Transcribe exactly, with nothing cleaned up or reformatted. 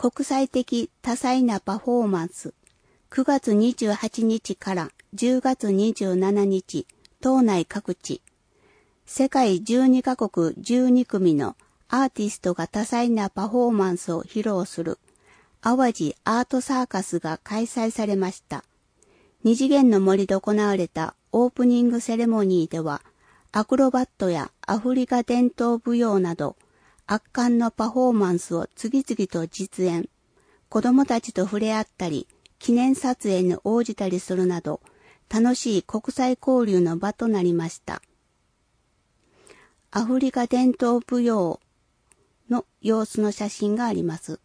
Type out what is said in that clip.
国際的多彩なパフォーマンス。くがつにじゅうはちにちからじゅうがつにじゅうしちにち、島内各地。世界じゅうにかこくじゅうにくみのアーティストが多彩なパフォーマンスを披露する淡路アートサーカスが開催されました。二次元の森で行われたオープニングセレモニーでは、アクロバットやアフリカ伝統舞踊など、圧巻のパフォーマンスを次々と実演。子供たちと触れ合ったり、記念撮影に応じたりするなど、楽しい国際交流の場となりました。アフリカ伝統舞踊の様子の写真があります。